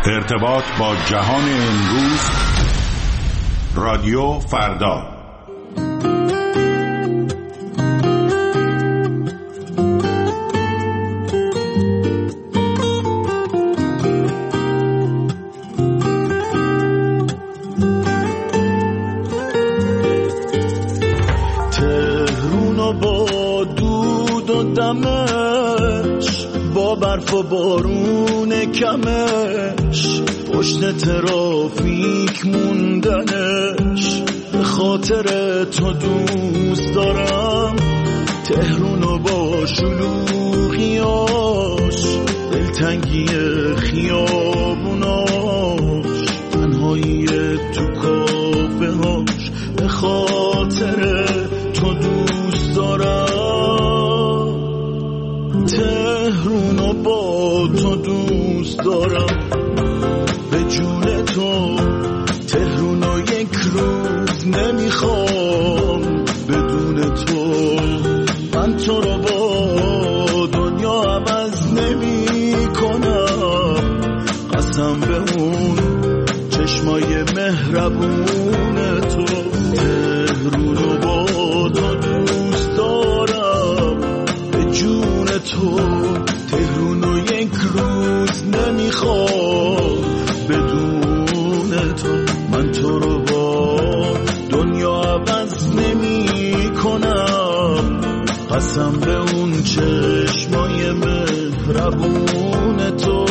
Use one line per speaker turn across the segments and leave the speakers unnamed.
ارتباط با جهان امروز، رادیو فردا.
تهرونو با دود و دمش، با برف و بارون کمش، پشت ترافیک موندنش، به خاطر تو دوست دارم تهرونو با شلوغیاش، دلتنگی خیابوناش، تنهایی تو کافه هاش، به خاطر تو دوست دارم تهرونو با تو دوست دارم، به جون تو تهرونو یک روز نمیخوام بدون تو، من تو رو با دنیا عوض نمی کنم، قسم به اون چشمای مهربون تو، تهرونو با تو دوست دارم، به جون تو تهرونو یک روز نمیخوام بدون تو، من تو رو با دنیا عوض نمی کنم، قسم به اون چشمای مهربون تو.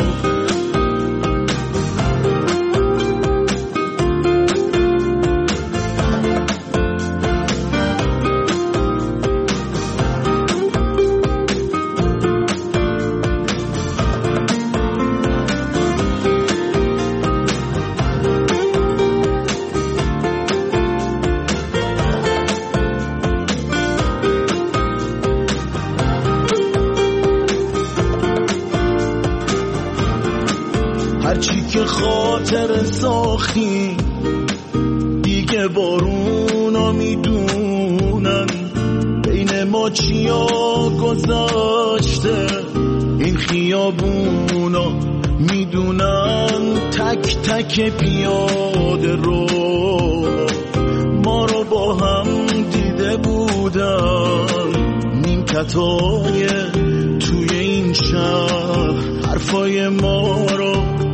هرچی که خاطر ساختی دیگه بارونا میدونن، بین ما چیا گذاشته این خیابونا میدونن، تک تک پیاده رو ما رو با هم دیده بودن، نیمکتای توی این شهر حرفای ما رو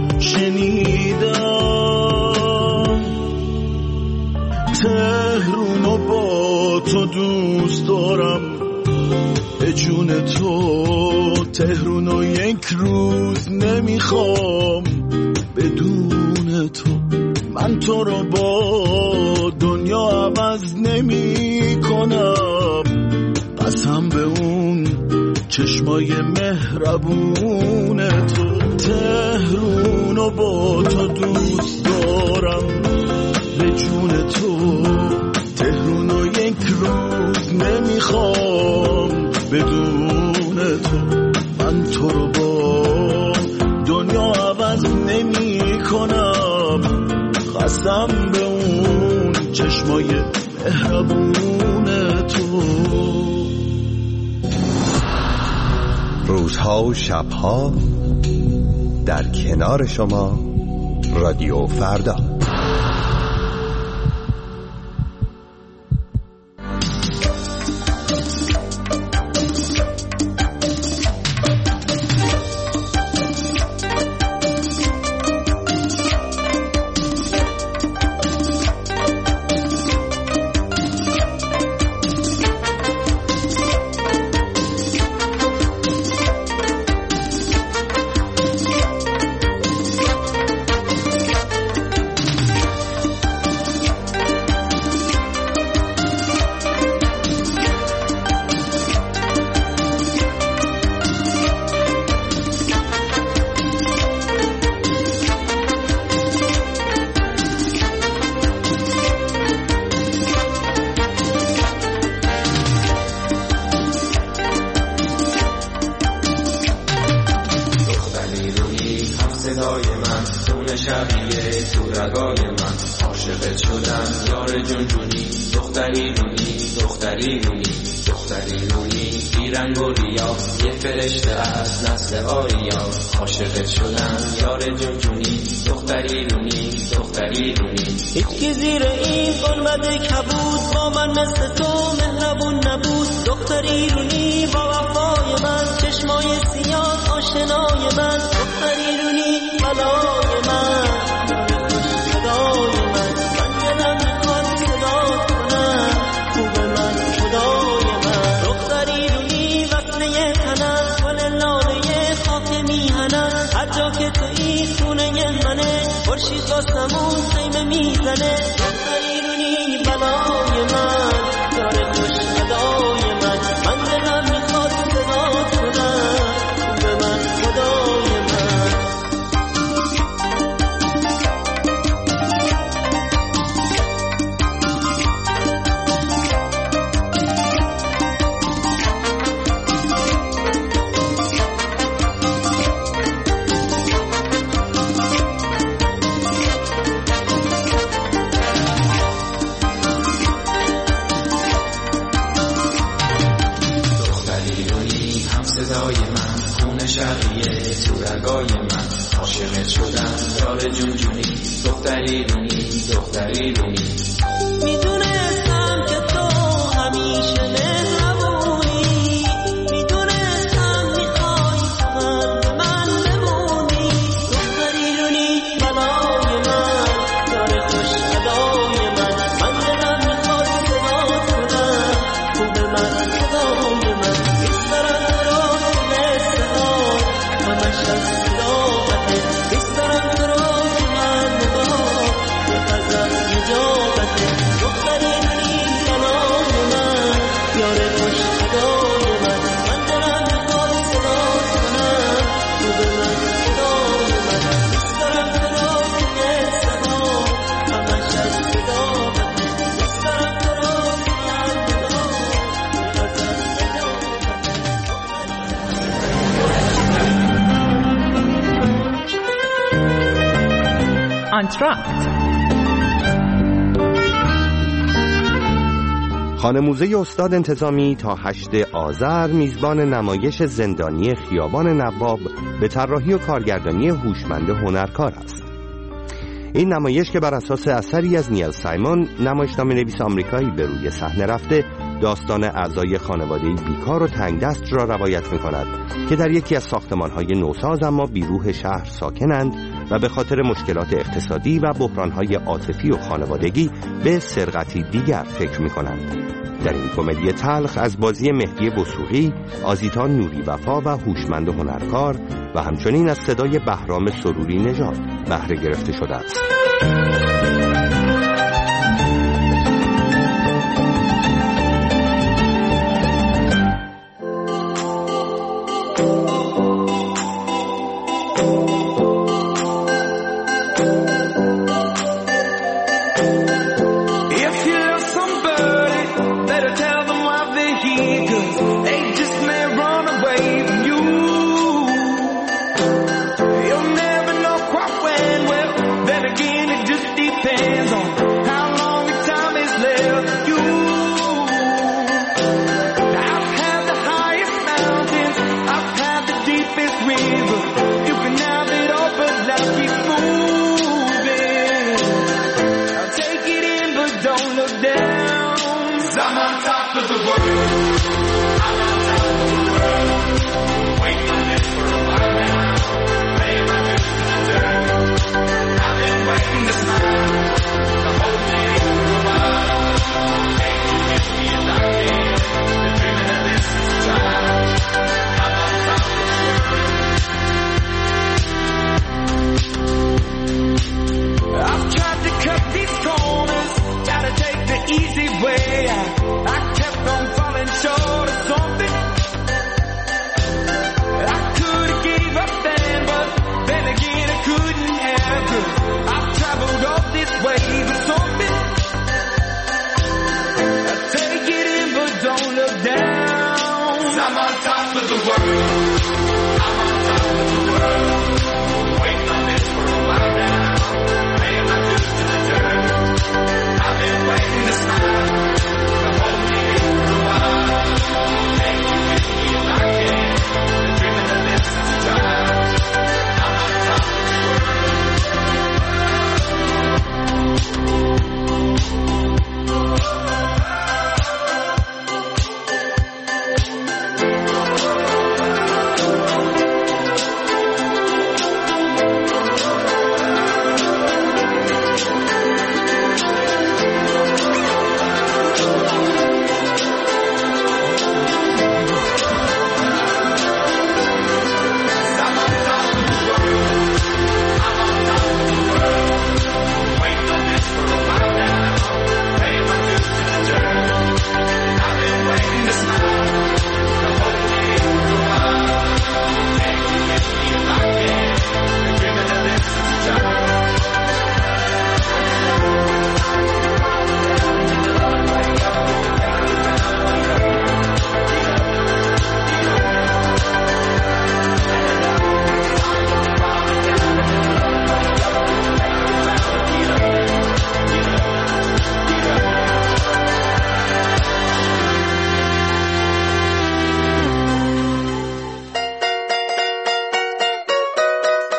شنیدم، تهرونو با تو دوست دارم، به جون تو تهرونو یک روز نمیخوام بدون تو، من تو رو با دنیا عوض نمی کنم، قسم به اون چشمای مهربون تو، تهرونو با تو دوست دارم، به جون تو تهرونو یک روز نمیخوام بدون تو، من تو رو با دنیا عوض نمی کنم، قسم به اون چشمای مهربون تو.
روزها و شبها در کنار شما، رادیو فردا.
شبیه تو رگای من، عاشقت شدم یار جون جونی، دختری رونی دختری رونی بیرنگ و ریا، یه فرشته از نسل آریا. عاشقت شدم یار جونجونی، دختری رونی دختری رونی.
هیچ که زیر این قرمت کبود با من مثل تو مهربون نبود. دختری رونی با وفای من، چشمای سیاه آشنای من. دختری رونی بلای من، صدای من. من دلم میخواد صدا کنم، خوب من خدای من. دختری رونی وصله تنم، گل لاله خاک میهنم. هر جا که تویی خونه منه، خورشید آسمون خیمه میزنه. دختری رونی بلای من، داره خوش صدای من. من دلم میخواد صدا کنم، خوب من خدای من.
صدای من خون شقیه تو رگای من. عاشقت شدم یار جونجونی، دختری رونی دختری رونی.
میدونستم که تو همیشه مهربونی، میدونستم میخوای من بمونی. دختری رونی بلای من، داره خوش صدای من. من دلم میخواد صدا کنم، خوب من خدای من. دوست دارم تو رو مثل ها، همش از صداقته. دوست دارم تو رو که من نگاه یه غزل نجابته. دختری رونی بلای من، یار خوش صدای من. من دلم میخواد صدا کنم، خوب من خدای من. دوست دارم تو رو که مثل ها، همش از صداقته. دوست دارم تو رو که من نگاه یه غزل نجابته.
آنتراکت.
خانه‌موزه استاد انتظامی تا 8 آذر میزبان نمایش زندانی خیابان نواب به طراحی و کارگردانی هوشمند هنرکار است. این نمایش که بر اساس اثری از نیل سایمون، نمایشنامه‌نویس آمریکایی، به روی صحنه رفته، داستان اعضای خانواده بیکار و تنگدست را روایت می‌کند که در یکی از ساختمان‌های نوساز اما بیروح شهر ساکنند و به خاطر مشکلات اقتصادی و بحران‌های عاطفی و خانوادگی به سرقتی دیگر فکر می‌کنند. در این کمدی تلخ از بازی مهدی وثوقی، آزیتا نوری وفا و هوشمند هنرکار و همچنین از صدای بهرام سروری نژاد بهره گرفته شده است.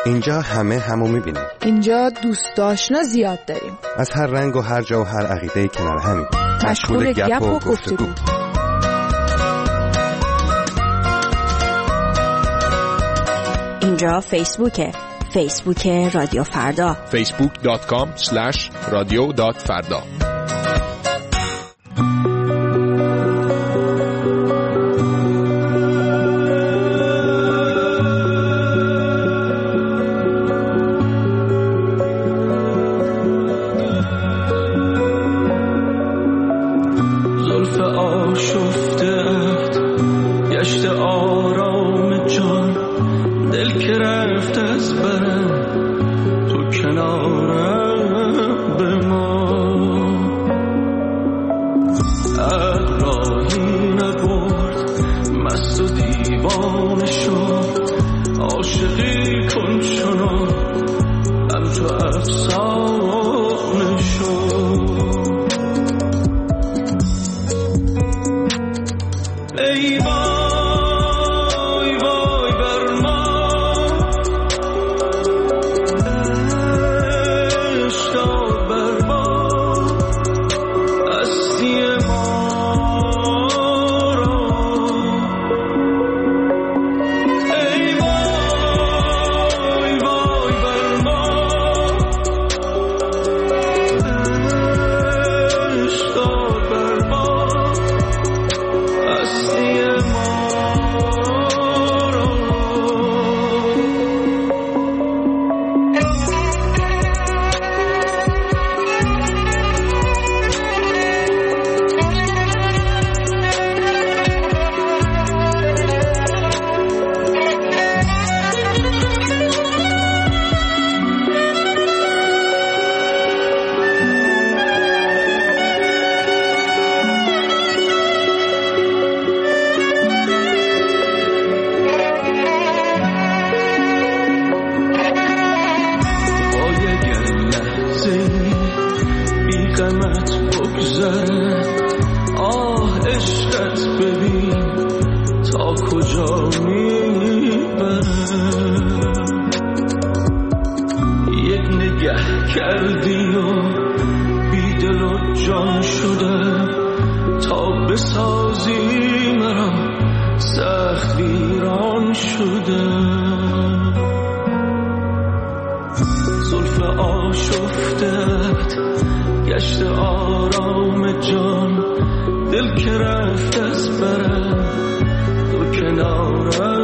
اینجا همه همو میبینیم.
اینجا دوست آشنا زیاد داریم.
از هر رنگ و هر جا و هر عقیده کنار همیم.
مشغول گپ و گفتگو.
اینجا فیسبوک رادیو فردا.
facebook.com/radio.farda.
زلف آشفته‌ات گشت آرام جان، دل که رفت از برم تو کنارم بمان. راهی نبرد مست و دیوانه شد، عاشقی کن چنان هم تو افسانه شد. ای وای وای بر ما، اشتاق بر ما، هستی ما را. ای وای وای بر ما، اشتاق بر ما، هستی ما را. آه عشقت ببین تا کجا میبره. یک نگه کردی و بی دل و جان شده، تا بسازی مرا سخت ویران شده. زلف آشفته‌ات گشت آرام جان، دل که رفت از برم تو کنارم